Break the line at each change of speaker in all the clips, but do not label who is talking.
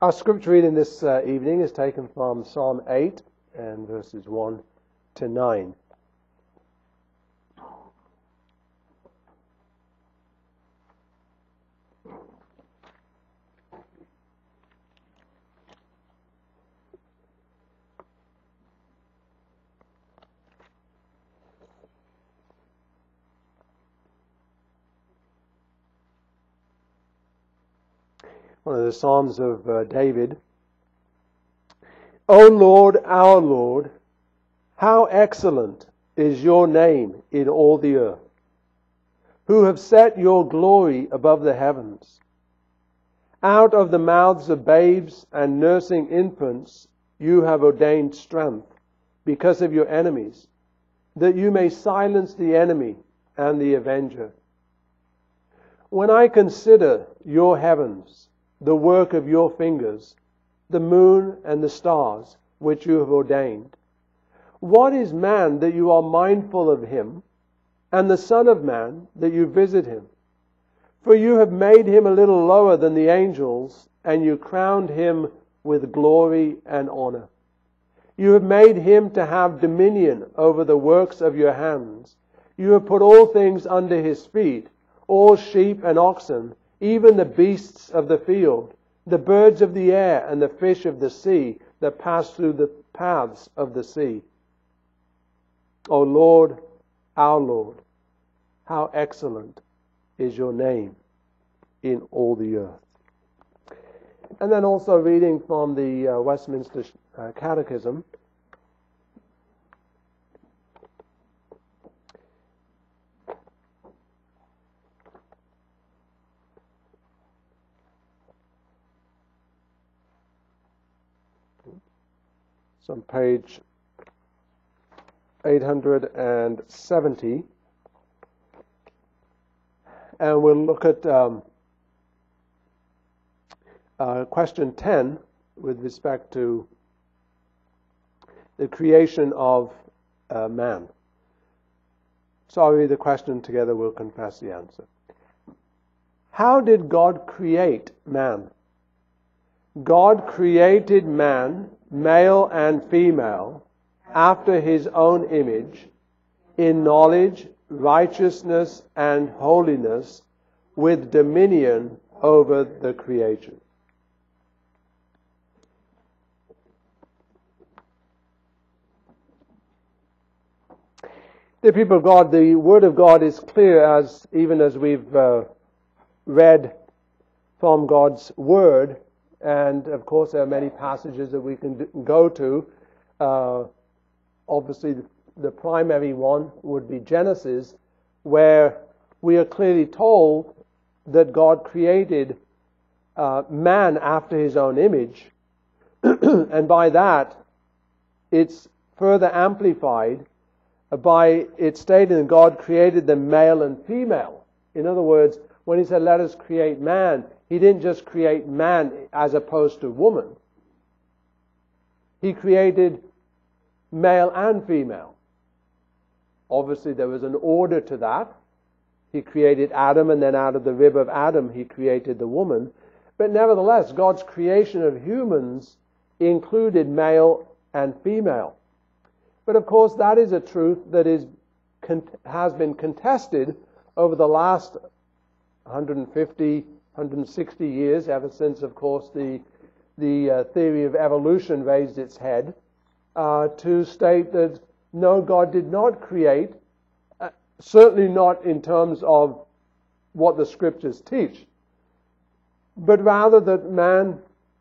Our scripture reading this evening is taken from Psalm 8 and verses 1 to 9. One of the Psalms of David. O Lord, our Lord, how excellent is your name in all the earth, who have set your glory above the heavens. Out of the mouths of babes and nursing infants you have ordained strength because of your enemies, that you may silence the enemy and the avenger. When I consider your heavens, the work of your fingers, the moon and the stars which you have ordained. What is man that you are mindful of him, and the Son of Man that you visit him? For you have made him a little lower than the angels, and you crowned him with glory and honor. You have made him to have dominion over the works of your hands. You have put all things under his feet, all sheep and oxen, even the beasts of the field, the birds of the air, and the fish of the sea that pass through the paths of the sea. O Lord, our Lord, how excellent is your name in all the earth. And then also reading from the Westminster Catechism. It's on page 870. And we'll look at question 10 with respect to the creation of man. So I'll read the question together, we'll confess the answer. How did God create man? God created man, male and female, after his own image, in knowledge, righteousness, and holiness, with dominion over the creation. Dear people of God, the Word of God is clear, even as we've read from God's Word. And of course, there are many passages that we can go to. Obviously, the primary one would be Genesis, where we are clearly told that God created man after his own image. And by that, it's further amplified by it stating that God created them male and female. In other words, when he said, let us create man, he didn't just create man as opposed to woman. He created male and female. Obviously, there was an order to that. He created Adam, and then out of the rib of Adam, he created the woman. But nevertheless, God's creation of humans included male and female. But of course, that is a truth that has been contested over the last 150, 160 years, ever since, of course, the theory of evolution raised its head, to state that no, God did not create, certainly not in terms of what the Scriptures teach, but rather that man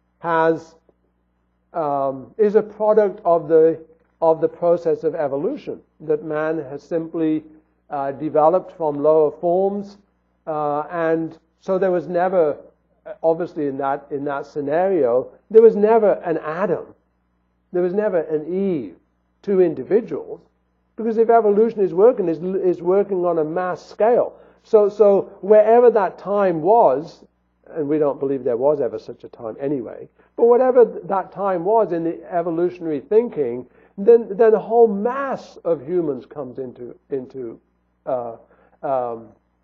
is a product of the process of evolution, that man has simply developed from lower forms, and so there was never, obviously in that scenario, there was never an Adam. There was never an Eve, two individuals, because if evolution is working on a mass scale. So wherever that time was, and we don't believe there was ever such a time anyway, but whatever that time was in the evolutionary thinking, then a whole mass of humans comes into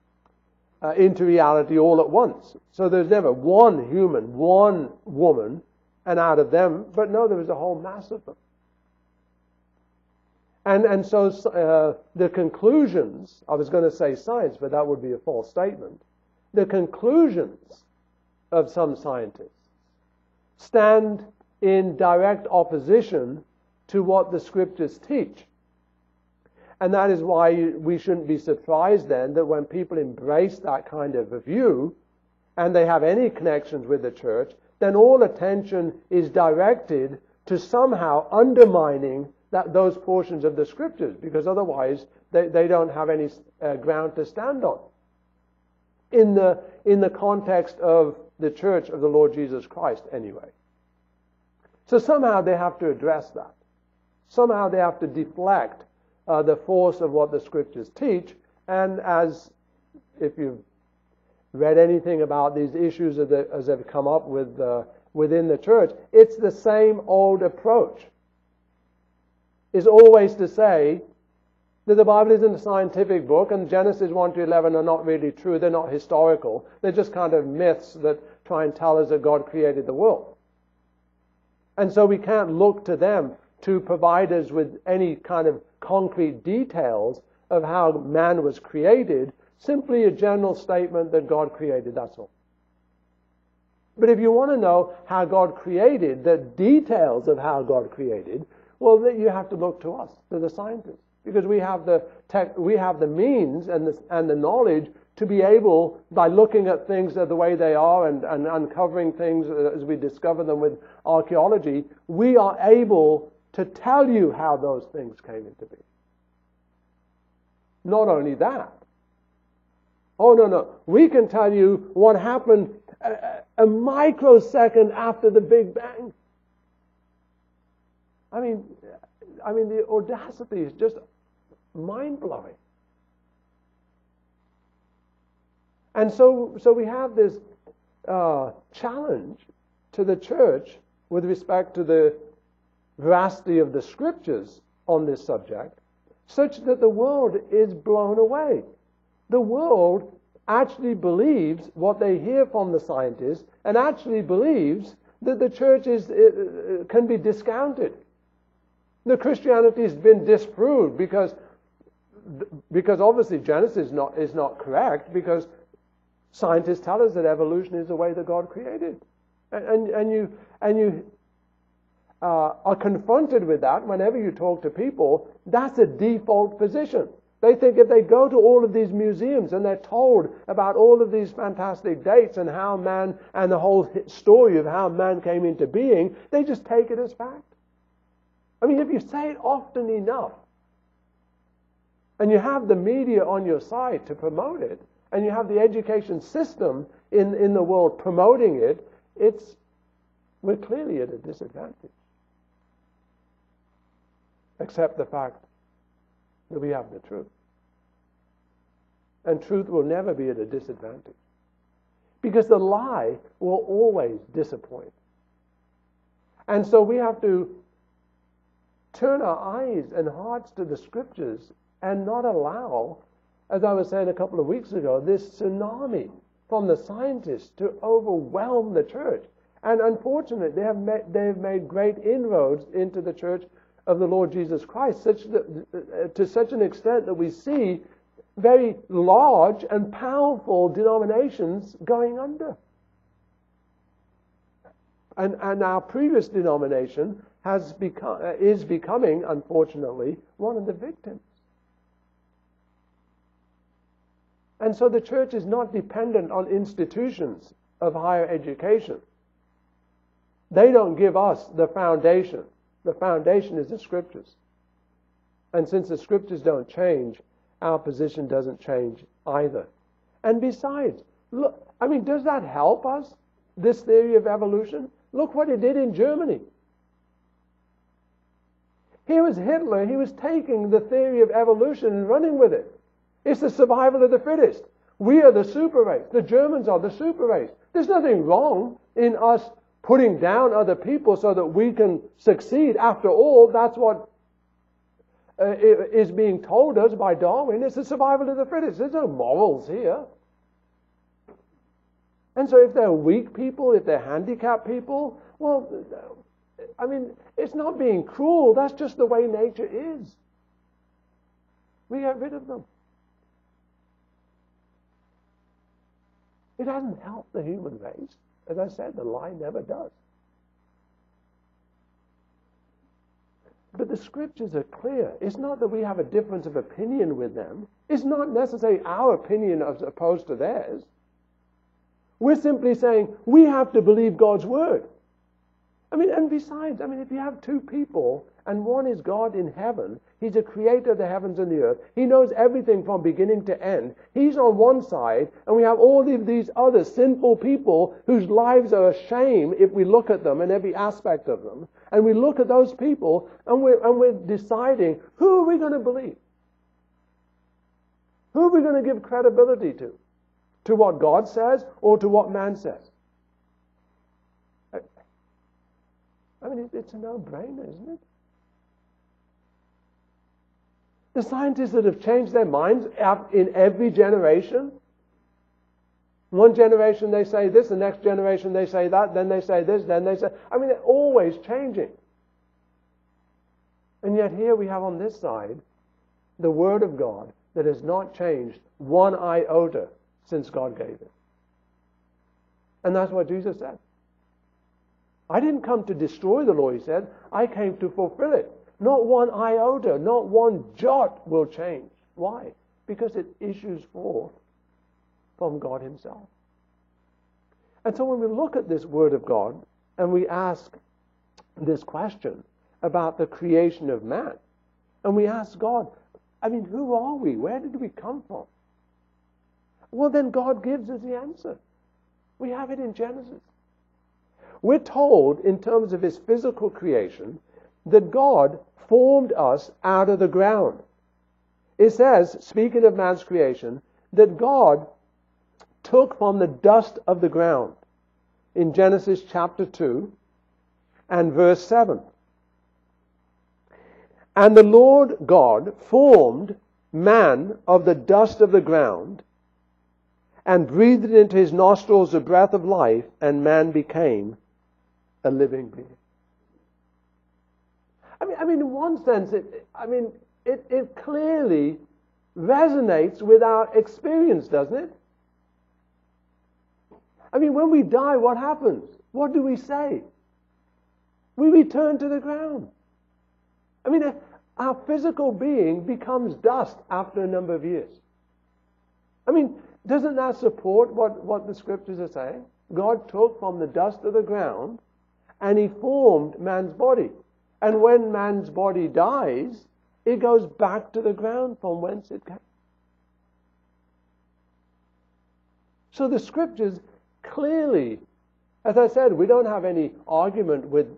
reality all at once. So there's never one human, one woman, and out of them, but no, there was a whole mass of them. And so the conclusions, I was going to say science, but that would be a false statement. The conclusions of some scientists stand in direct opposition to what the Scriptures teach. And that is why we shouldn't be surprised then that when people embrace that kind of a view, and they have any connections with the church, then all attention is directed to somehow undermining those portions of the Scriptures, because otherwise they don't have any ground to stand on in the context of the church of the Lord Jesus Christ anyway. So somehow they have to address that. Somehow they have to deflect the force of what the Scriptures teach. And as if you've read anything about these issues as they've come up within the church, it's the same old approach. Is always to say that the Bible isn't a scientific book, and Genesis 1 to 11 are not really true. They're not historical. They're just kind of myths that try and tell us that God created the world. And so we can't look to them to provide us with any kind of concrete details of how man was created, simply a general statement that God created, that's all. But if you want to know how God created, the details of how God created, well, then you have to look to us, to the scientists, because we have the means and the knowledge to be able, by looking at things the way they are and uncovering things as we discover them with archaeology, we are able to tell you how those things came into being. Not only that. Oh, no. We can tell you what happened a microsecond after the Big Bang. I mean, the audacity is just mind-blowing. And so we have this challenge to the church with respect to the veracity of the Scriptures on this subject, such that the world is blown away. The world actually believes what they hear from the scientists, and actually believes that the church can be discounted. The Christianity has been disproved because obviously Genesis is not correct, because scientists tell us that evolution is the way that God created, and you are confronted with that whenever you talk to people. That's a default position. They think if they go to all of these museums and they're told about all of these fantastic dates and how man, and the whole story of how man came into being, they just take it as fact. I mean, if you say it often enough, and you have the media on your side to promote it, and you have the education system in the world promoting it, we're clearly at a disadvantage. Except the fact that we have the truth. And truth will never be at a disadvantage. Because the lie will always disappoint. And so we have to turn our eyes and hearts to the Scriptures and not allow, as I was saying a couple of weeks ago, this tsunami from the scientists to overwhelm the church. And unfortunately, they have made great inroads into the church of the Lord Jesus Christ, to such an extent that we see very large and powerful denominations going under. And our previous denomination is becoming, unfortunately, one of the victims. And so the church is not dependent on institutions of higher education. They don't give us the foundation. The foundation is the Scriptures. And since the Scriptures don't change, our position doesn't change either. And besides, look, I mean, does that help us, this theory of evolution? Look what it did in Germany. Here was Hitler. He was taking the theory of evolution and running with it. It's the survival of the fittest. We are the super race. The Germans are the super race. There's nothing wrong in us putting down other people so that we can succeed. After all, that's what is being told us by Darwin. It's the survival of the fittest. There's no morals here. And so if they're weak people, if they're handicapped people, well, I mean, it's not being cruel. That's just the way nature is. We get rid of them. It doesn't help the human race. As I said, the lie never does. But the scriptures are clear. It's not that we have a difference of opinion with them. It's not necessarily our opinion as opposed to theirs. We're simply saying we have to believe God's word. I mean, and besides, I mean, if you have two people and one is God in heaven, he's a creator of the heavens and the earth. He knows everything from beginning to end. He's on one side, and we have all of these other sinful people whose lives are a shame if we look at them and every aspect of them. And we look at those people and we're deciding, who are we going to believe? Who are we going to give credibility to? To what God says or to what man says? I mean, it's a no-brainer, isn't it? The scientists that have changed their minds in every generation. One generation they say this, the next generation they say that, then they say this, then they say... I mean, they're always changing. And yet here we have on this side the Word of God that has not changed one iota since God gave it. And that's what Jesus said. I didn't come to destroy the law, he said. I came to fulfill it. Not one iota, not one jot will change. Why? Because it issues forth from God himself. And so when we look at this Word of God and we ask this question about the creation of man, and we ask God, I mean, who are we? Where did we come from? Well, then God gives us the answer. We have it in Genesis. We're told, in terms of his physical creation, that God formed us out of the ground. It says, speaking of man's creation, that God took from the dust of the ground in Genesis chapter 2 and verse 7. And the Lord God formed man of the dust of the ground and breathed into his nostrils the breath of life, and man became a living being. I mean, in one sense, it clearly resonates with our experience, doesn't it? I mean, when we die, what happens? What do we say? We return to the ground. I mean, our physical being becomes dust after a number of years. I mean, doesn't that support what the scriptures are saying? God took from the dust of the ground and he formed man's body. And when man's body dies, it goes back to the ground from whence it came. So the scriptures clearly, as I said, we don't have any argument with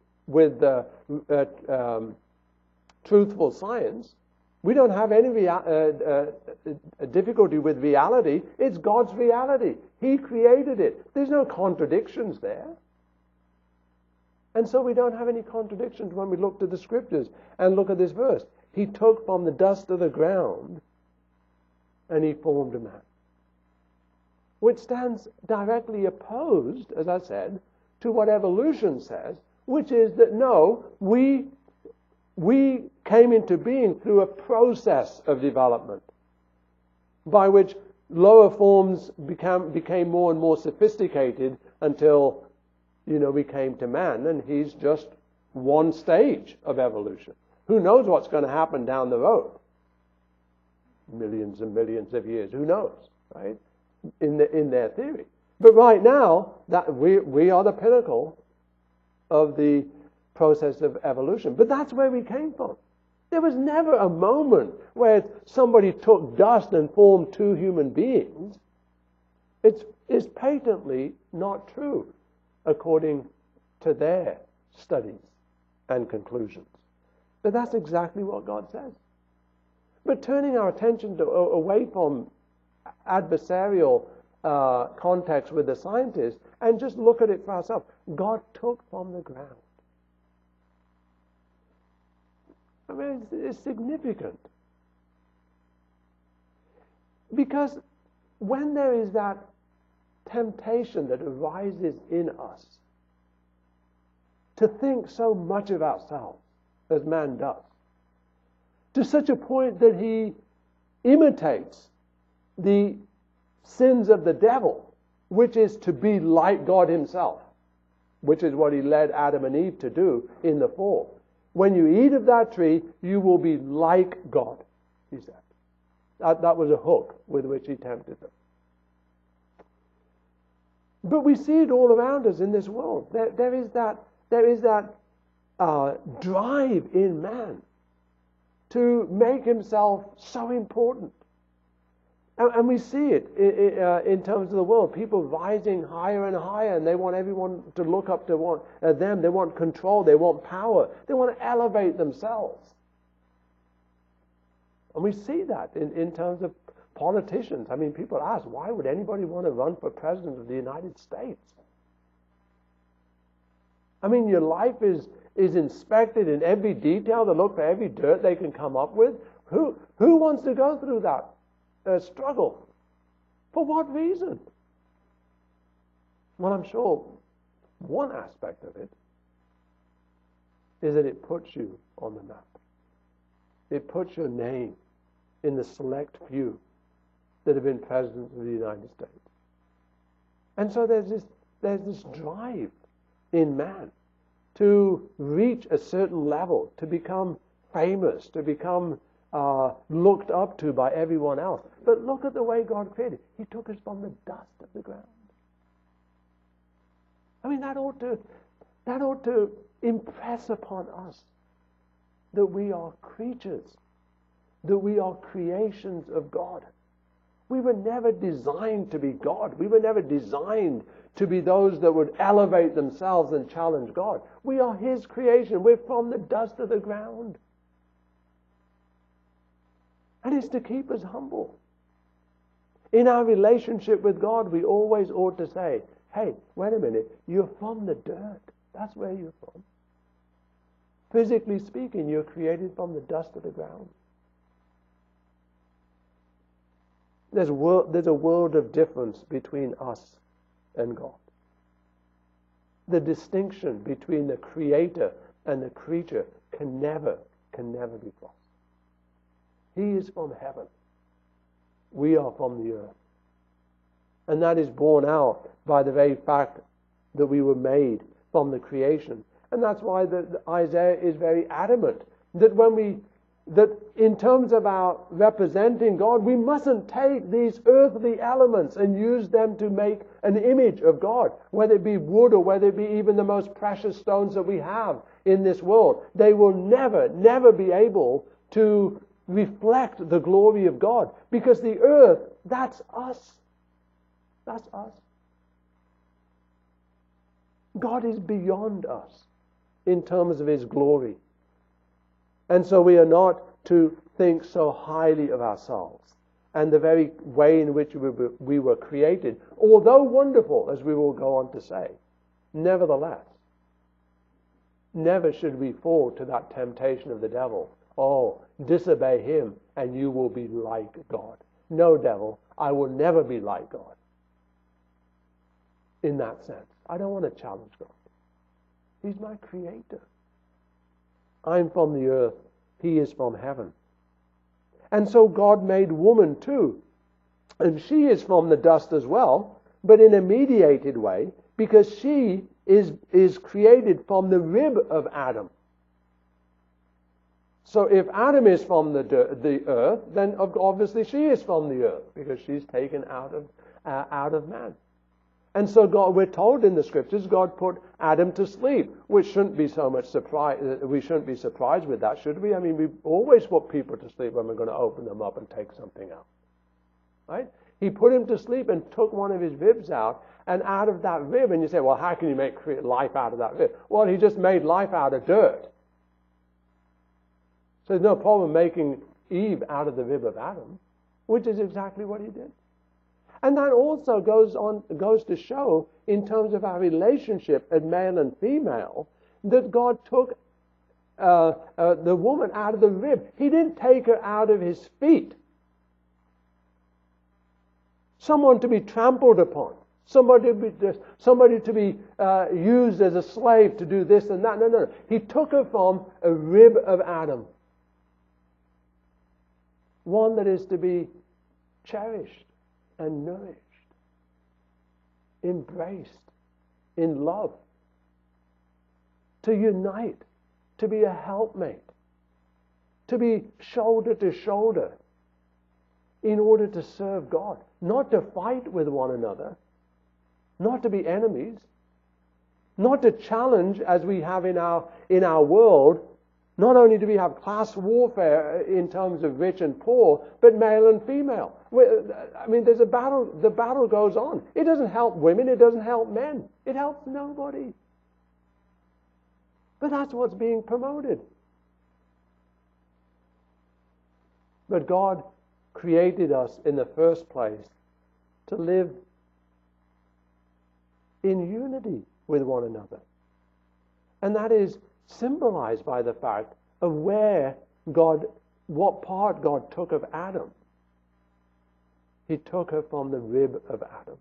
truthful science. We don't have any difficulty with reality. It's God's reality. He created it. There's no contradictions there. And so we don't have any contradictions when we look to the scriptures and look at this verse. He took from the dust of the ground and he formed a man. Which stands directly opposed, as I said, to what evolution says, which is that no, we came into being through a process of development by which lower forms became more and more sophisticated until, we came to man, and he's just one stage of evolution. Who knows what's going to happen down the road? Millions and millions of years. Who knows, right? In their theory. But right now, that we are the pinnacle of the process of evolution. But that's where we came from. There was never a moment where somebody took dust and formed two human beings. It's patently not true according to their studies and conclusions. But that's exactly what God says. But turning our attention away from adversarial context with the scientists and just look at it for ourselves. God took from the ground. I mean, it's significant. Because when there is that temptation that arises in us to think so much of ourselves as man does, to such a point that he imitates the sins of the devil, which is to be like God himself, which is what he led Adam and Eve to do in the fall. When you eat of that tree, you will be like God, he said. That was a hook with which he tempted them. But we see it all around us in this world. There is that drive in man to make himself so important. And we see it in terms of the world. People rising higher and higher, and they want everyone to look up to them. They want control. They want power. They want to elevate themselves. And we see that in terms of politicians. I mean, people ask, why would anybody want to run for president of the United States? I mean, your life is inspected in every detail. They look for every dirt they can come up with. Who wants to go through that struggle? For what reason? Well, I'm sure one aspect of it is that it puts you on the map. It puts your name in the select few that have been presidents of the United States. And so there's this drive in man to reach a certain level, to become famous, to become looked up to by everyone else. But look at the way God created. He took us from the dust of the ground. I mean, that ought to impress upon us that we are creatures, that we are creations of God. We were never designed to be God. We were never designed to be those that would elevate themselves and challenge God. We are his creation. We're from the dust of the ground. And it's to keep us humble. In our relationship with God, we always ought to say, hey, wait a minute, you're from the dirt. That's where you're from. Physically speaking, you're created from the dust of the ground. There's a world of difference between us and God. The distinction between the creator and the creature can never be crossed. He is from heaven. We are from the earth. And that is borne out by the very fact that we were made from the creation. And that's why Isaiah is very adamant that in terms of our representing God, we mustn't take these earthly elements and use them to make an image of God, whether it be wood or whether it be even the most precious stones that we have in this world. They will never be able to reflect the glory of God, because the earth, that's us. That's us. God is beyond us in terms of his glory. And so we are not to think so highly of ourselves and the very way in which we were created, although wonderful, as we will go on to say. Nevertheless, never should we fall to that temptation of the devil. Oh, disobey him and you will be like God. No, devil, I will never be like God. In that sense, I don't want to challenge God. He's my creator. I'm from the earth. He is from heaven. And so God made woman too. And she is from the dust as well, but in a mediated way, because she is created from the rib of Adam. So if Adam is from the earth, then obviously she is from the earth, because she's taken out of man. And so we're told in the scriptures, God put Adam to sleep, which shouldn't be so much surprise. We shouldn't be surprised with that, should we? I mean, we always put people to sleep when we're going to open them up and take something out. Right? He put him to sleep and took one of his ribs out, and out of that rib, and you say, well, how can you make life out of that rib? Well, he just made life out of dirt. So there's no problem making Eve out of the rib of Adam, which is exactly what he did. And that also goes to show, in terms of our relationship as male and female, that God took the woman out of the rib. He didn't take her out of his feet. Someone to be trampled upon. somebody to be used as a slave to do this and that. No. He took her from a rib of Adam. One that is to be cherished and nourished, embraced in love, to unite, to be a helpmate, to be shoulder to shoulder in order to serve God, not to fight with one another, not to be enemies, not to challenge as we have in our world. Not only do we have class warfare in terms of rich and poor, but male and female. I mean, there's a battle. The battle goes on. It doesn't help women. It doesn't help men. It helps nobody. But that's what's being promoted. But God created us in the first place to live in unity with one another. And that is symbolized by the fact of what part God took of Adam. He took her from the rib of Adam.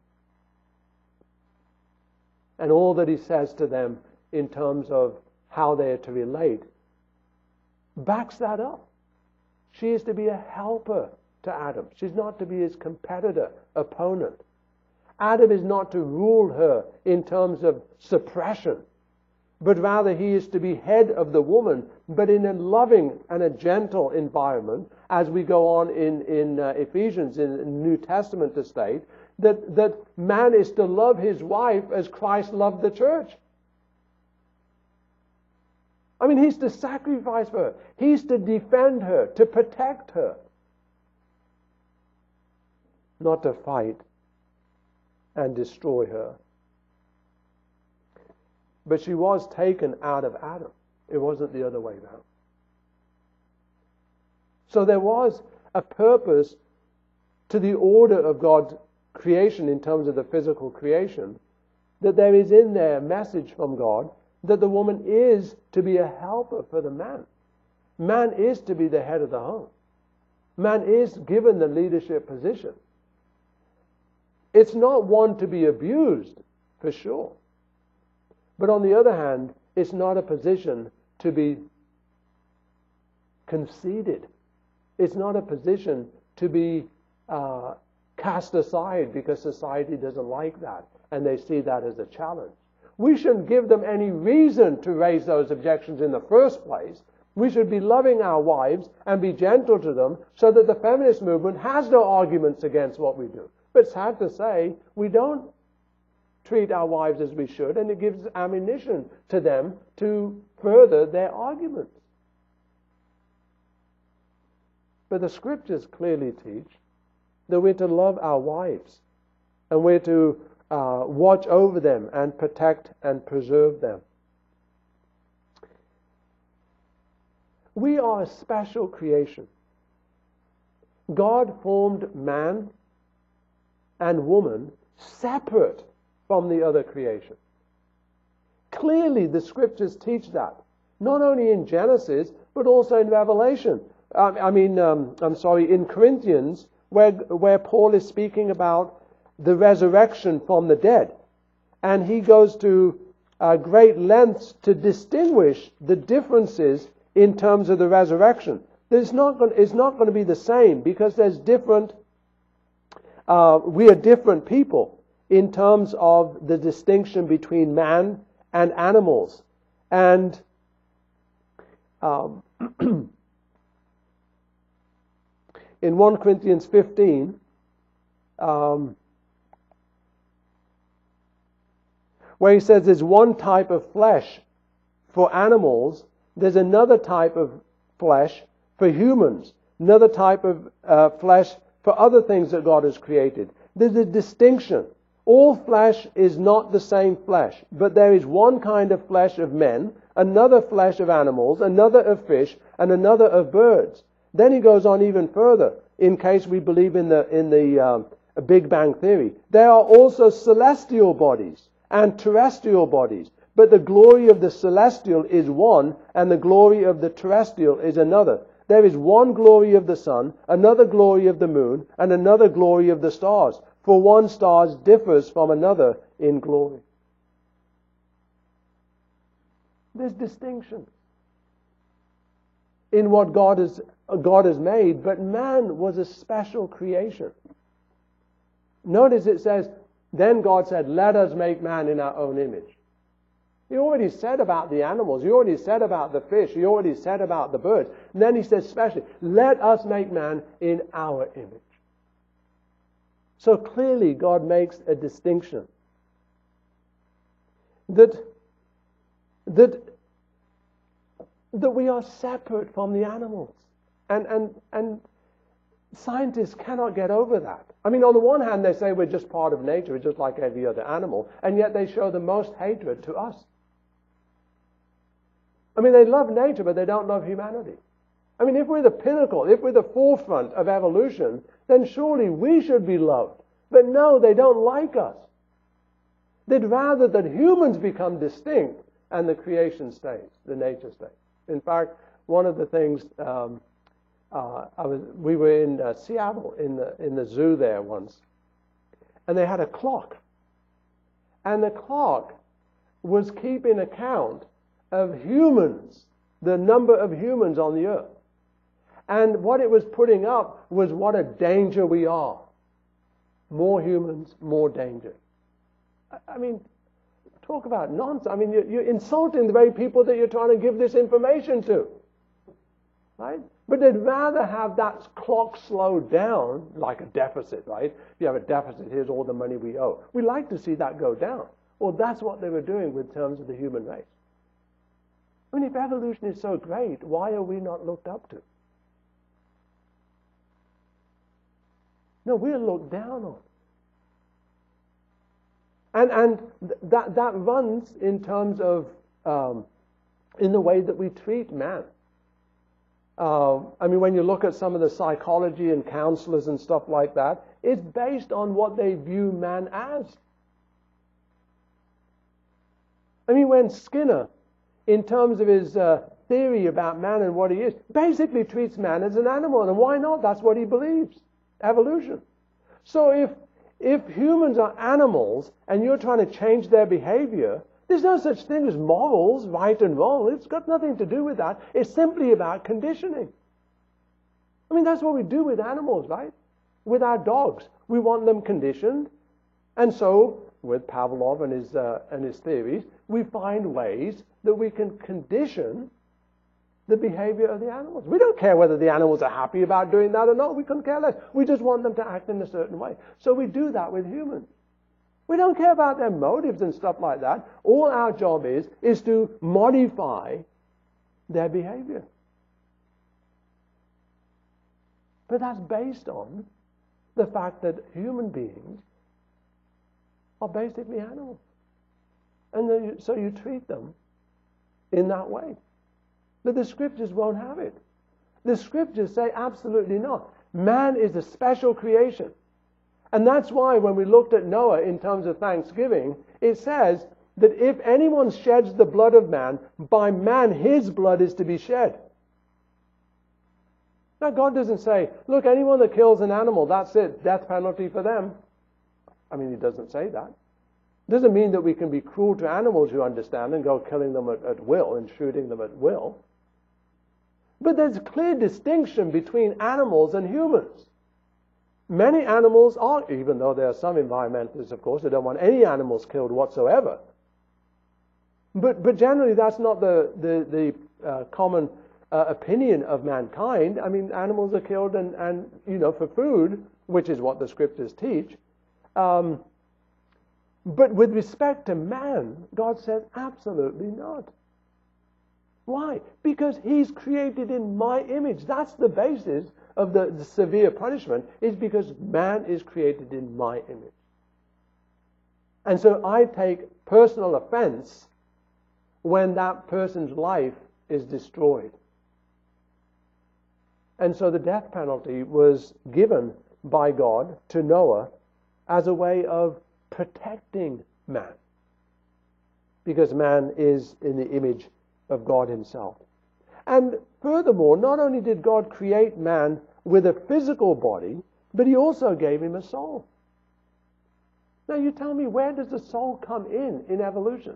And all that he says to them in terms of how they are to relate backs that up. She is to be a helper to Adam. She's not to be his competitor, opponent. Adam is not to rule her in terms of suppression, but rather he is to be head of the woman, but in a loving and a gentle environment, as we go on in Ephesians, in the New Testament to state, that man is to love his wife as Christ loved the church. I mean, he's to sacrifice for her. He's to defend her, to protect her. Not to fight and destroy her. But she was taken out of Adam. It wasn't the other way around. So there was a purpose to the order of God's creation in terms of the physical creation, that there is in there a message from God that the woman is to be a helper for the man. Man is to be the head of the home. Man is given the leadership position. It's not one to be abused, for sure. But on the other hand, it's not a position to be conceded. It's not a position to be cast aside because society doesn't like that and they see that as a challenge. We shouldn't give them any reason to raise those objections in the first place. We should be loving our wives and be gentle to them so that the feminist movement has no arguments against what we do. But sad to say, we don't treat our wives as we should, and it gives ammunition to them to further their arguments. But the scriptures clearly teach that we're to love our wives, and we're to watch over them and protect and preserve them. We are a special creation. God formed man and woman separate from the other creation. Clearly, the scriptures teach that, not only in Genesis, but also in Revelation. In Corinthians, where Paul is speaking about the resurrection from the dead. And he goes to great lengths to distinguish the differences in terms of the resurrection. It's not going to be the same because there's different, we are different people in terms of the distinction between man and animals. And in 1 Corinthians 15, where he says there's one type of flesh for animals, there's another type of flesh for humans, another type of flesh for other things that God has created. There's a distinction. All flesh is not the same flesh, but there is one kind of flesh of men, another flesh of animals, another of fish, and another of birds. Then he goes on even further, in case we believe in the Big Bang Theory. There are also celestial bodies and terrestrial bodies, but the glory of the celestial is one, and the glory of the terrestrial is another. There is one glory of the sun, another glory of the moon, and another glory of the stars. For one star differs from another in glory. There's distinction in what God has made, but man was a special creation. Notice it says, then God said, let us make man in our own image. He already said about the animals. He already said about the fish. He already said about the birds. And then he says especially, let us make man in our image. So clearly God makes a distinction. That we are separate from the animals. And scientists cannot get over that. I mean, on the one hand, they say we're just part of nature, we're just like every other animal, and yet they show the most hatred to us. I mean, they love nature, but they don't love humanity. I mean, if we're the pinnacle, if we're the forefront of evolution, then surely we should be loved. But no, they don't like us. They'd rather that humans become distinct and the creation stays, the nature stays. In fact, one of the things, we were in Seattle in the zoo there once, and they had a clock. And the clock was keeping account of humans, the number of humans on the earth. And what it was putting up was what a danger we are. More humans, more danger. I mean, talk about nonsense. I mean, you're insulting the very people that you're trying to give this information to. Right? But they'd rather have that clock slowed down, like a deficit, right? If you have a deficit, here's all the money we owe. We like to see that go down. Well, that's what they were doing with terms of the human race. I mean, if evolution is so great, why are we not looked up to? No, we're looked down on. And that runs in terms of, in the way that we treat man. I mean, when you look at some of the psychology and counselors and stuff like that, it's based on what they view man as. I mean, when Skinner, in terms of his theory about man and what he is, basically treats man as an animal. And why not? That's what he believes. Evolution. So if humans are animals and you're trying to change their behavior, there's no such thing as morals, right and wrong. It's got nothing to do with that. It's simply about conditioning. I mean, that's what we do with animals, right? With our dogs. We want them conditioned. And so, with Pavlov and his theories, we find ways that we can condition the behavior of the animals. We don't care whether the animals are happy about doing that or not. We couldn't care less. We just want them to act in a certain way. So we do that with humans. We don't care about their motives and stuff like that. All our job is to modify their behavior. But that's based on the fact that human beings are basically animals. And so you treat them in that way. But the scriptures won't have it. The scriptures say absolutely not. Man is a special creation. And that's why when we looked at Noah in terms of thanksgiving, it says that if anyone sheds the blood of man, by man his blood is to be shed. Now God doesn't say, look, anyone that kills an animal, that's it, death penalty for them. I mean, he doesn't say that. It doesn't mean that we can be cruel to animals, you understand, and go killing them at will and shooting them at will. But there's a clear distinction between animals and humans. Many animals are, even though there are some environmentalists, of course, that don't want any animals killed whatsoever. But generally that's not the common opinion of mankind. I mean, animals are killed and for food, which is what the scriptures teach. But with respect to man, God says absolutely not. Why? Because he's created in my image. That's the basis of the severe punishment, is because man is created in my image. And so I take personal offense when that person's life is destroyed. And so the death penalty was given by God to Noah as a way of protecting man. Because man is in the image of God himself. And furthermore, not only did God create man with a physical body, but he also gave him a soul. Now you tell me, where does the soul come in evolution?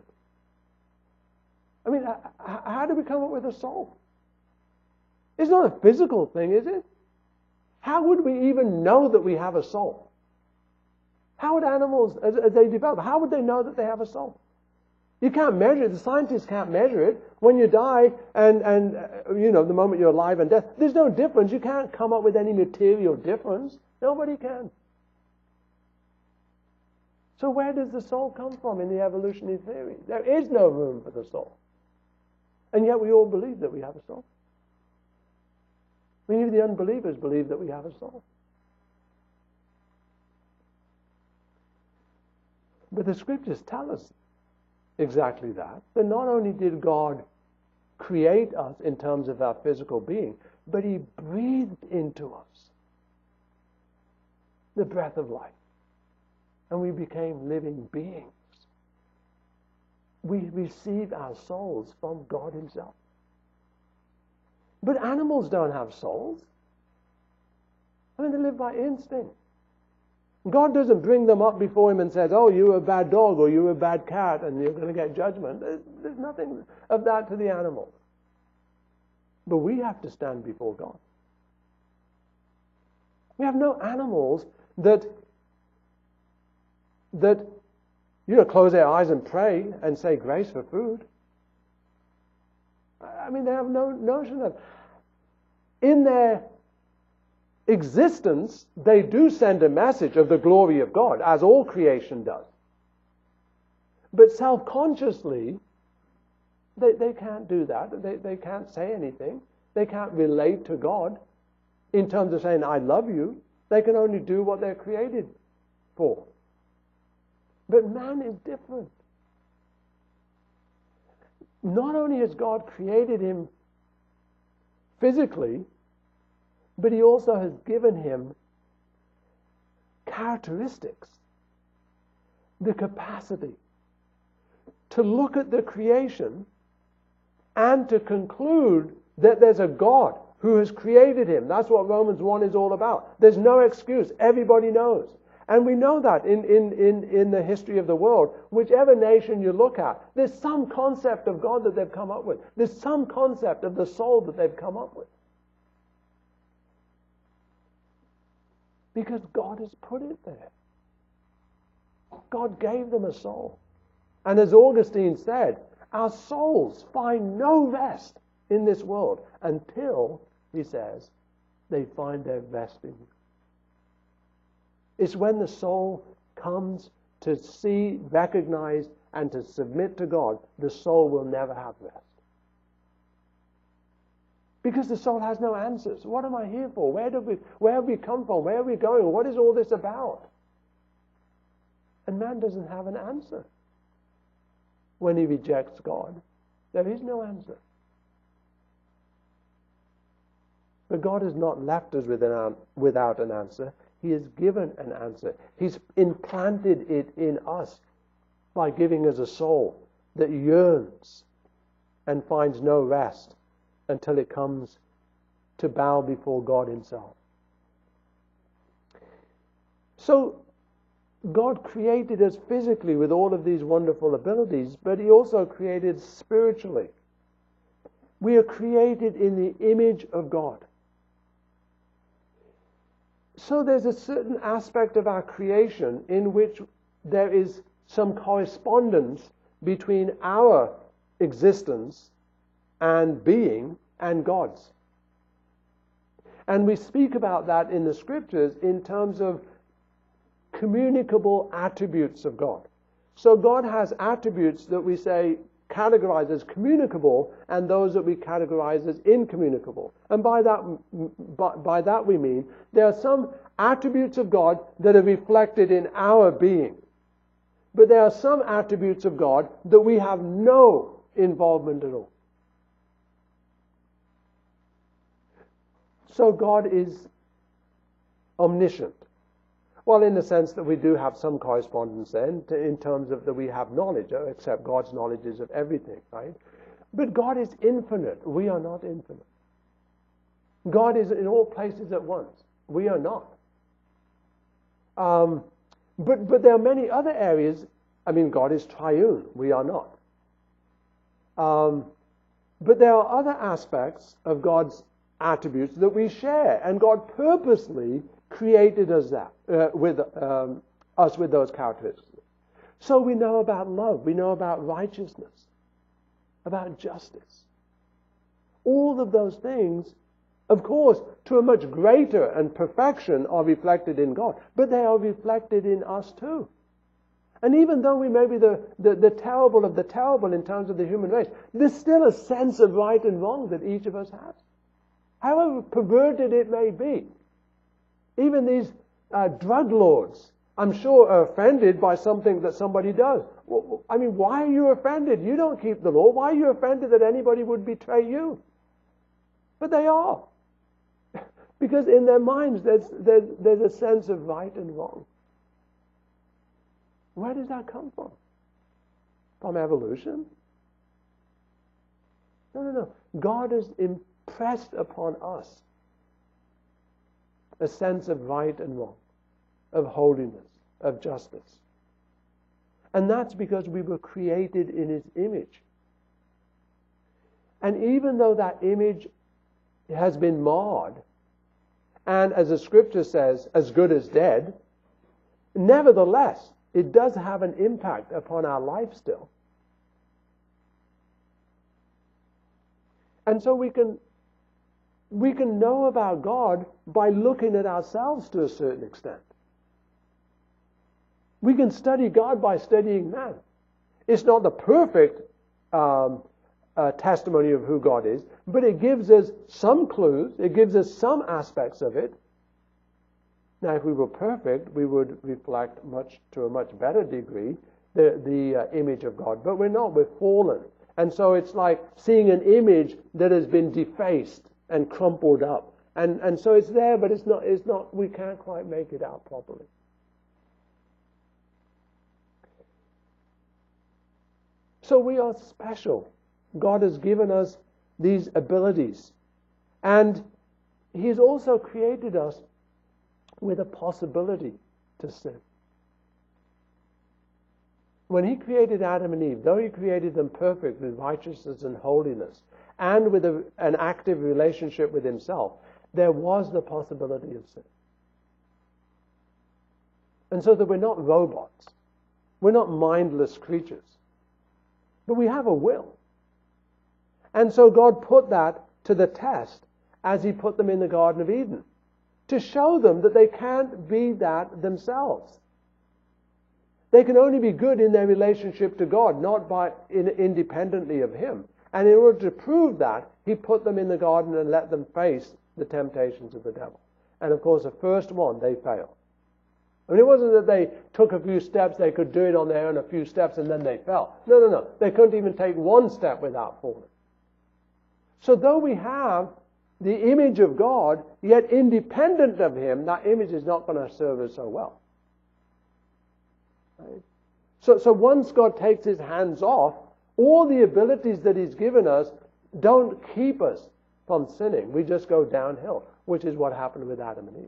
I mean, how do we come up with a soul? It's not a physical thing, is it? How would we even know that we have a soul? How would animals, as they develop, how would they know that they have a soul? You can't measure it. The scientists can't measure it. When you die and the moment you're alive and dead, there's no difference. You can't come up with any material difference. Nobody can. So where does the soul come from in the evolutionary theory? There is no room for the soul. And yet we all believe that we have a soul. Even the unbelievers believe that we have a soul. But the scriptures tell us exactly that. That not only did God create us in terms of our physical being, but He breathed into us the breath of life. And we became living beings. We receive our souls from God Himself. But animals don't have souls. I mean, they live by instinct. God doesn't bring them up before Him and says, oh, you're a bad dog or you're a bad cat and you're going to get judgment. There's nothing of that to the animals. But we have to stand before God. We have no animals that close their eyes and pray and say grace for food. I mean, they have no notion of... In their existence, they do send a message of the glory of God, as all creation does. But self-consciously, they can't do that. They can't say anything. They can't relate to God in terms of saying, I love you. They can only do what they're created for. But man is different. Not only has God created him physically, but He also has given him characteristics, the capacity to look at the creation and to conclude that there's a God who has created him. That's what Romans 1 is all about. There's no excuse. Everybody knows. And we know that in the history of the world, whichever nation you look at, there's some concept of God that they've come up with. There's some concept of the soul that they've come up with. Because God has put it there. God gave them a soul. And as Augustine said, our souls find no rest in this world until, he says, they find their rest in you. It's when the soul comes to see, recognize, and to submit to God, the soul will never have rest. Because the soul has no answers. What am I here for? Where have we come from? Where are we going? What is all this about? And man doesn't have an answer. When he rejects God, there is no answer. But God has not left us without an answer. He has given an answer. He's implanted it in us by giving us a soul that yearns and finds no rest until it comes to bow before God Himself. So, God created us physically with all of these wonderful abilities, but He also created spiritually. We are created in the image of God. So there's a certain aspect of our creation in which there is some correspondence between our existence and being and God's. And we speak about that in the scriptures in terms of communicable attributes of God. So God has attributes that we say categorize as communicable and those that we categorize as incommunicable. And by that we mean there are some attributes of God that are reflected in our being. But there are some attributes of God that we have no involvement at all. So God is omniscient. Well, in the sense that we do have some correspondence then, in terms of that we have knowledge, except God's knowledge is of everything, right? But God is infinite. We are not infinite. God is in all places at once. We are not. But there are many other areas. I mean, God is triune. We are not. But there are other aspects of God's attributes that we share, and God purposely created us with those characteristics. So we know about love, we know about righteousness, about justice. All of those things, of course, to a much greater and perfection, are reflected in God, but they are reflected in us too. And even though we may be the terrible of the terrible in terms of the human race, there's still a sense of right and wrong that each of us has. However perverted it may be. Even these drug lords, I'm sure, are offended by something that somebody does. Well, I mean, why are you offended? You don't keep the law. Why are you offended that anybody would betray you? But they are. Because in their minds there's a sense of right and wrong. Where does that come from? From evolution? No. God has impressed upon us a sense of right and wrong, of holiness, of justice. And that's because we were created in His image. And even though that image has been marred, and as the scripture says, as good as dead, nevertheless, it does have an impact upon our life still. And so we can know about God by looking at ourselves to a certain extent. We can study God by studying man. It's not the perfect testimony of who God is, but it gives us some clues, it gives us some aspects of it. Now, if we were perfect, we would reflect to a much better degree the image of God. But we're not, we're fallen. And so it's like seeing an image that has been defaced and crumpled up. And so it's there, but it's not, we can't quite make it out properly. So we are special. God has given us these abilities. And He's also created us with a possibility to sin. When He created Adam and Eve, though He created them perfect with righteousness and holiness, and with an active relationship with Himself, there was the possibility of sin. And so that we're not robots. We're not mindless creatures. But we have a will. And so God put that to the test as He put them in the Garden of Eden, to show them that they can't be that themselves. They can only be good in their relationship to God, not independently of Him. And in order to prove that, He put them in the garden and let them face the temptations of the devil. And of course, the first one, they failed. I mean, it wasn't that they took a few steps, they could do it on their own, a few steps, and then they fell. No. They couldn't even take one step without falling. So though we have the image of God, yet independent of Him, that image is not going to serve us so well. Right? So once God takes His hands off, all the abilities that He's given us don't keep us from sinning. We just go downhill, which is what happened with Adam and Eve.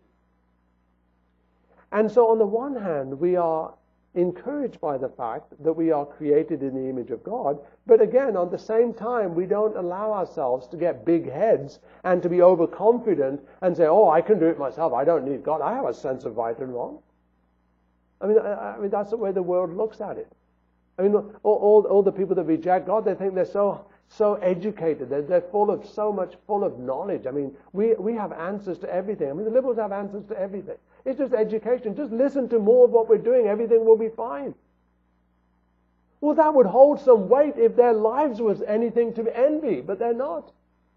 And so on the one hand, we are encouraged by the fact that we are created in the image of God, but again, at the same time, we don't allow ourselves to get big heads and to be overconfident and say, oh, I can do it myself, I don't need God, I have a sense of right and wrong. I mean that's the way the world looks at it. I mean, all the people that reject God, they think they're so educated, they're full of knowledge. I mean, we have answers to everything. I mean, the liberals have answers to everything. It's just education. Just listen to more of what we're doing. Everything will be fine. Well, that would hold some weight if their lives was anything to envy, but they're not.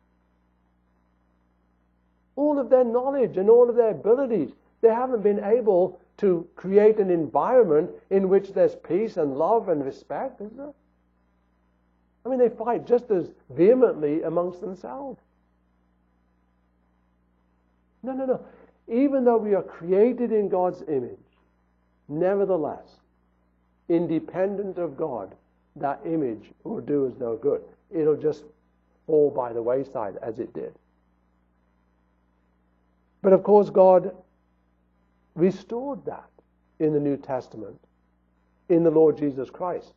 All of their knowledge and all of their abilities, they haven't been able to create an environment in which there's peace and love and respect, is there? I mean, they fight just as vehemently amongst themselves. No. Even though we are created in God's image, nevertheless, independent of God, that image will do us no good. It'll just fall by the wayside as it did. But of course, God restored that. in the New Testament in the Lord Jesus Christ.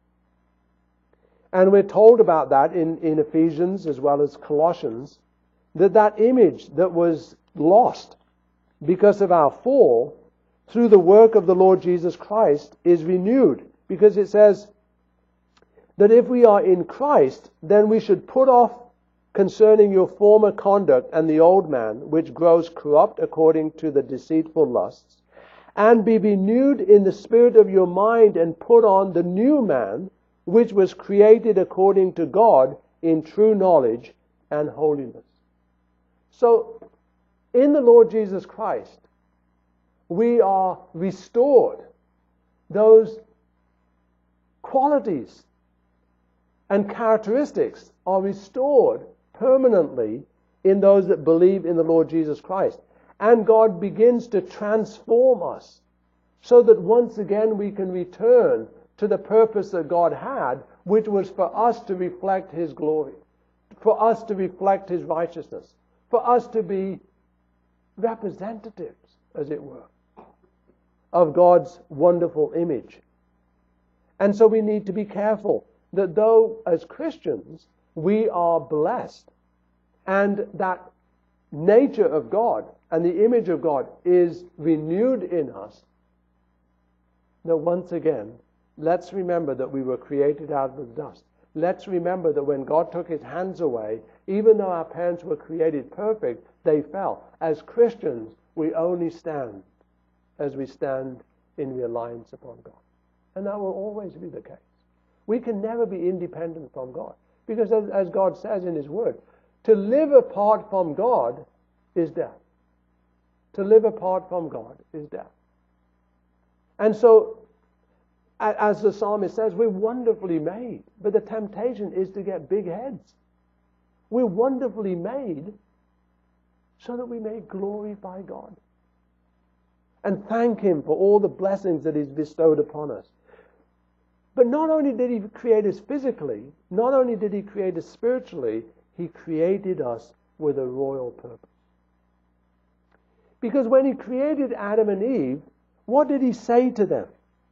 And we're told about that in Ephesians as well as Colossians, that image that was lost because of our fall through the work of the Lord Jesus Christ is renewed. Because it says that if we are in Christ, then we should put off concerning your former conduct and the old man, which grows corrupt according to the deceitful lusts, and be renewed in the spirit of your mind, and put on the new man, which was created according to God in true knowledge and holiness. So, in the Lord Jesus Christ, we are restored. Those qualities and characteristics are restored permanently in those that believe in the Lord Jesus Christ. And God begins to transform us so that once again we can return to the purpose that God had, which was for us to reflect His glory, for us to reflect His righteousness, for us to be representatives, as it were, of God's wonderful image. And so we need to be careful that though as Christians we are blessed and that nature of God and the image of God is renewed in us, that once again, let's remember that we were created out of the dust. Let's remember that when God took His hands away, even though our parents were created perfect, they fell. As Christians, we only stand as we stand in reliance upon God. And that will always be the case. We can never be independent from God. Because as God says in His Word, to live apart from God is death. To live apart from God is death. And so, as the psalmist says, we're wonderfully made. But the temptation is to get big heads. We're wonderfully made so that we may glorify God and thank Him for all the blessings that He's bestowed upon us. But not only did He create us physically, not only did He create us spiritually, He created us with a royal purpose. Because when He created Adam and Eve, what did He say to them?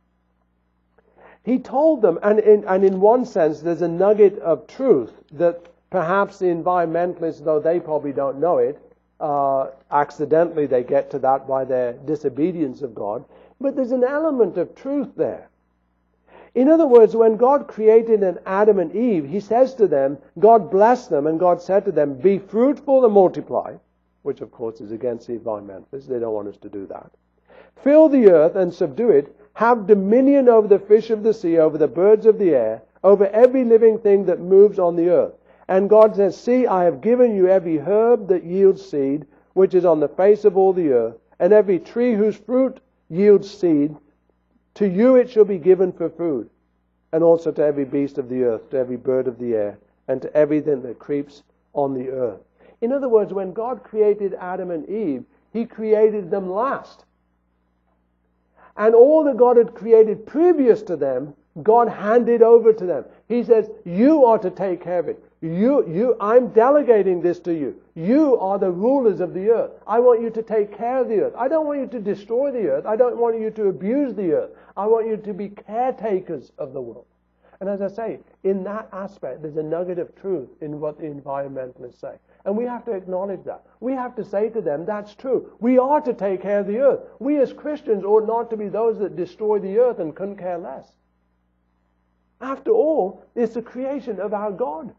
He told them, and in one sense there's a nugget of truth that perhaps the environmentalists, though they probably don't know it, accidentally they get to that by their disobedience of God, but there's an element of truth there. In other words, when God created an Adam and Eve, He says to them, God blessed them, and God said to them, be fruitful and multiply, which of course is against the environmentalists. They don't want us to do that. Fill the earth and subdue it. Have dominion over the fish of the sea, over the birds of the air, over every living thing that moves on the earth. And God says, see, I have given you every herb that yields seed, which is on the face of all the earth, and every tree whose fruit yields seed. To you it shall be given for food, and also to every beast of the earth, to every bird of the air, and to everything that creeps on the earth. In other words, when God created Adam and Eve, He created them last. And all that God had created previous to them, God handed over to them. He says, you are to take care of it. I'm delegating this to you. You are the rulers of the earth. I want you to take care of the earth. I don't want you to destroy the earth. I don't want you to abuse the earth. I want you to be caretakers of the world. And as I say, in that aspect, there's a nugget of truth in what the environmentalists say. And we have to acknowledge that. We have to say to them, that's true. We are to take care of the earth. We as Christians ought not to be those that destroy the earth and couldn't care less. After all, it's the creation of our God.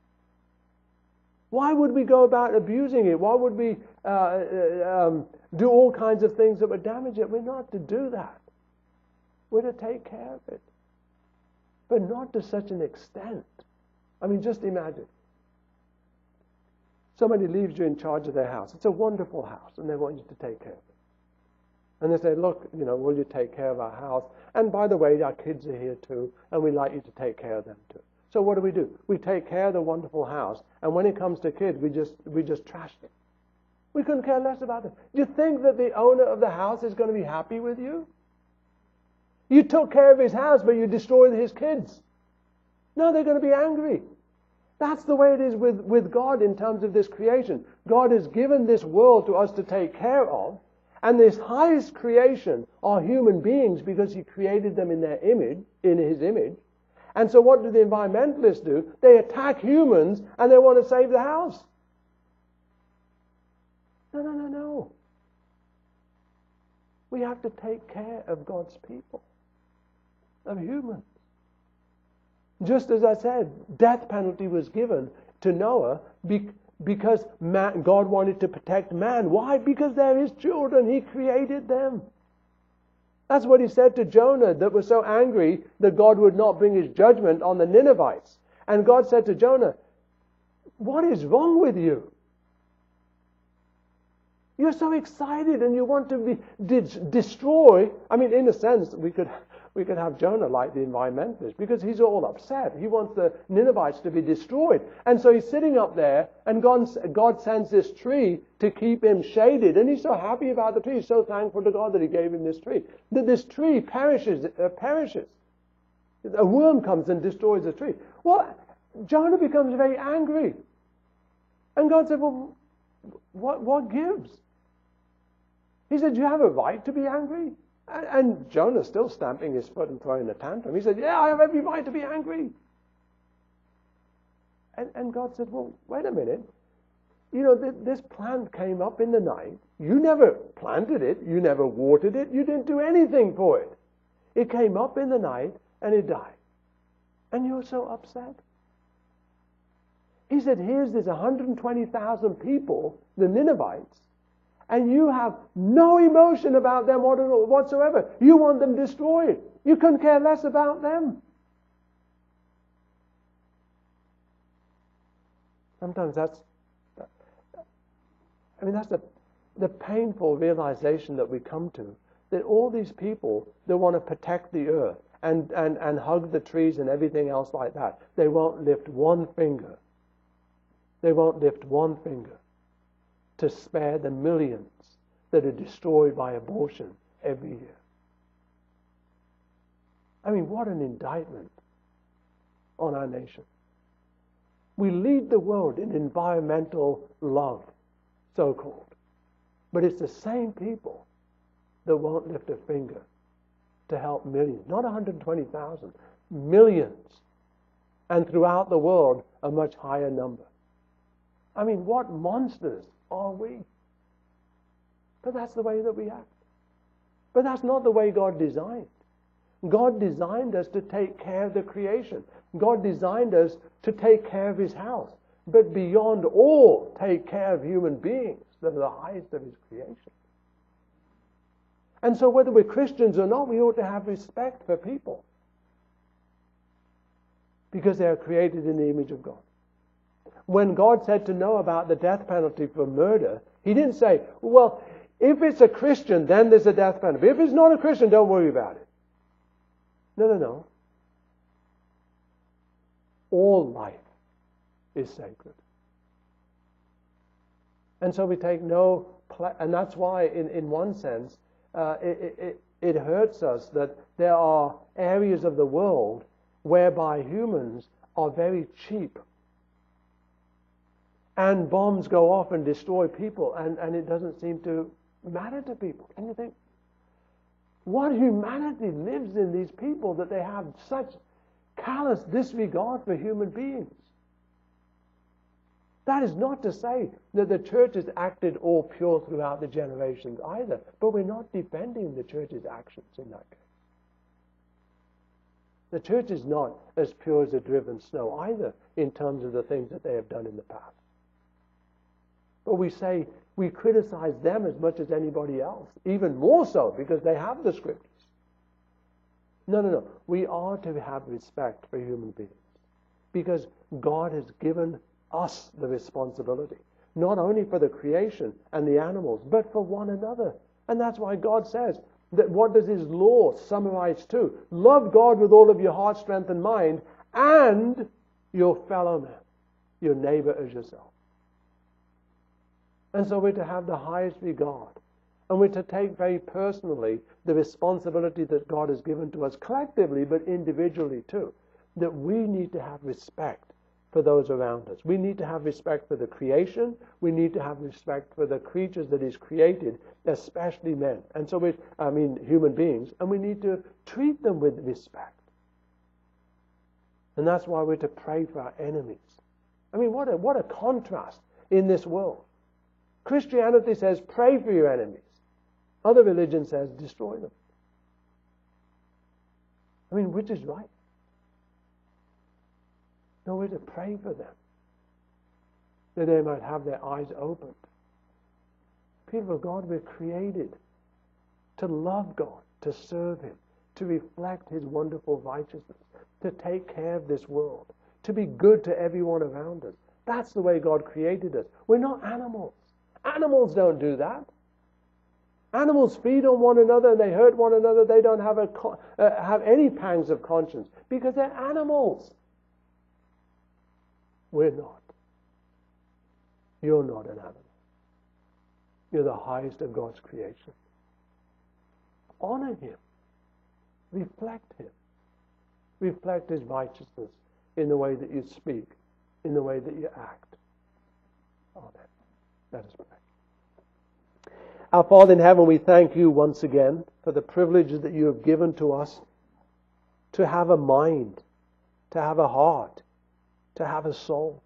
Why would we go about abusing it? Why would we do all kinds of things that would damage it? We're not to do that. We're to take care of it. But not to such an extent. I mean, just imagine. Somebody leaves you in charge of their house. It's a wonderful house, and they want you to take care of it. And they say, look, will you take care of our house? And by the way, our kids are here too, and we'd like you to take care of them too. So what do? We take care of the wonderful house, and when it comes to kids, we just trash them. We couldn't care less about them. Do you think that the owner of the house is going to be happy with you? You took care of his house, but you destroyed his kids. No, they're going to be angry. That's the way it is with God in terms of this creation. God has given this world to us to take care of, And this highest creation are human beings because he created them in their image, in his image. And so what do the environmentalists do? They attack humans and they want to save the house. No. We have to take care of God's people, of humans. Just as I said, death penalty was given to Noah because God wanted to protect man. Why? Because they're his children. He created them. That's what he said to Jonah, that was so angry that God would not bring his judgment on the Ninevites. And God said to Jonah, what is wrong with you? You're so excited and you want to destroy. I mean, in a sense, we could have Jonah like the environmentalist, because he's all upset. He wants the Ninevites to be destroyed. And so he's sitting up there, and God sends this tree to keep him shaded. And he's so happy about the tree. He's so thankful to God that he gave him this tree. That this tree perishes. A worm comes and destroys the tree. Well, Jonah becomes very angry. And God said, well, what gives? He said, you have a right to be angry. And Jonah's still stamping his foot and throwing a tantrum. He said, yeah, I have every right to be angry. And God said, well, wait a minute. You know, this plant came up in the night. You never planted it. You never watered it. You didn't do anything for it. It came up in the night and it died. And you're so upset. He said, here's this 120,000 people, the Ninevites, and you have no emotion about them whatsoever. You want them destroyed. You couldn't care less about them. Sometimes that's the painful realization that we come to, that all these people that want to protect the earth and hug the trees and everything else like that, they won't lift one finger. They won't lift one finger to spare the millions that are destroyed by abortion every year. I mean, what an indictment on our nation. We lead the world in environmental love, so-called. But it's the same people that won't lift a finger to help millions. Not 120,000, millions. And throughout the world, a much higher number. I mean, what monsters are we? But that's the way that we act. But that's not the way God designed. God designed us to take care of the creation. God designed us to take care of his house. But beyond all, take care of human beings that are the highest of his creation. And so whether we're Christians or not, we ought to have respect for people. Because they are created in the image of God. When God said to Noah about the death penalty for murder, he didn't say, well, if it's a Christian, then there's a death penalty. If it's not a Christian, don't worry about it. No. All life is sacred. And so we take no and that's why, in one sense, it hurts us that there are areas of the world whereby humans are very cheap. And bombs go off and destroy people, and it doesn't seem to matter to people. And you think, what humanity lives in these people that they have such callous disregard for human beings? That is not to say that the church has acted all pure throughout the generations either, but we're not defending the church's actions in that case. The church is not as pure as a driven snow either in terms of the things that they have done in the past. But we criticize them as much as anybody else, even more so because they have the scriptures. No. We are to have respect for human beings because God has given us the responsibility, not only for the creation and the animals, but for one another. And that's why God says that what does his law summarize to? Love God with all of your heart, strength, and mind, and your fellow man, your neighbor as yourself. And so we're to have the highest regard. And we're to take very personally the responsibility that God has given to us collectively, but individually too. That we need to have respect for those around us. We need to have respect for the creation. We need to have respect for the creatures that He's created, especially men. And so human beings. And we need to treat them with respect. And that's why we're to pray for our enemies. I mean, what a contrast in this world. Christianity says, pray for your enemies. Other religion says, destroy them. I mean, which is right? No, we're to pray for them, that they might have their eyes opened. People of God, we're created to love God, to serve Him, to reflect His wonderful righteousness, to take care of this world, to be good to everyone around us. That's the way God created us. We're not animals. Animals don't do that. Animals feed on one another and they hurt one another. They don't have any pangs of conscience because they're animals. We're not. You're not an animal. You're the highest of God's creation. Honor Him. Reflect Him. Reflect His righteousness in the way that you speak, in the way that you act. Amen. Let us pray. Our Father in heaven, we thank You once again for the privilege that You have given to us to have a mind, to have a heart, to have a soul.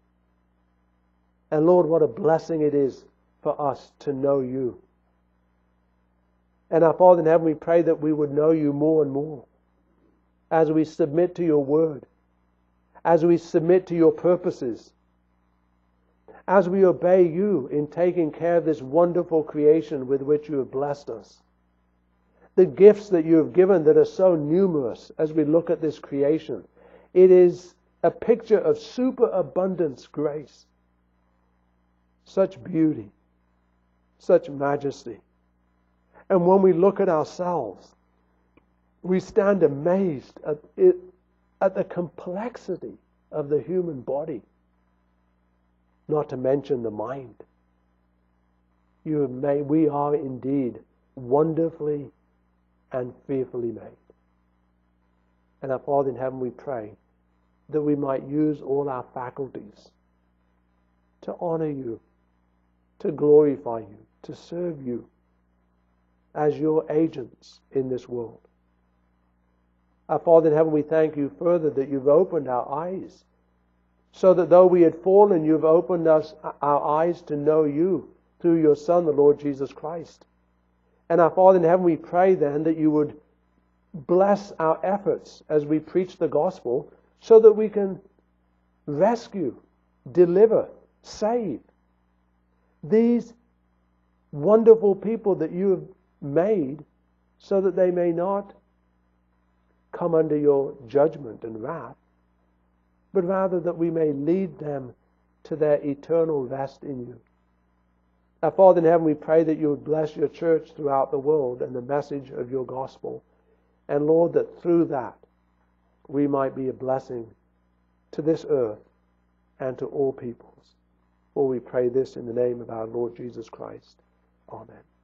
And Lord, what a blessing it is for us to know You. And our Father in heaven, we pray that we would know You more and more as we submit to Your word, as we submit to Your purposes, as we obey You in taking care of this wonderful creation with which You have blessed us. The gifts that You have given that are so numerous as we look at this creation. It is a picture of superabundance grace. Such beauty, such majesty. And when we look at ourselves, we stand amazed at the complexity of the human body, not to mention the mind. We are indeed wonderfully and fearfully made. And our Father in heaven, we pray that we might use all our faculties to honor You, to glorify You, to serve You as Your agents in this world. Our Father in heaven, we thank You further that You've opened our eyes, so that though we had fallen, You've opened our eyes to know You through Your Son, the Lord Jesus Christ. And our Father in heaven, we pray then that You would bless our efforts as we preach the gospel, so that we can rescue, deliver, save these wonderful people that You have made, so that they may not come under Your judgment and wrath, but rather that we may lead them to their eternal rest in You. Our Father in heaven, we pray that You would bless Your church throughout the world and the message of Your gospel. And Lord, that through that we might be a blessing to this earth and to all peoples. For we pray this in the name of our Lord Jesus Christ. Amen.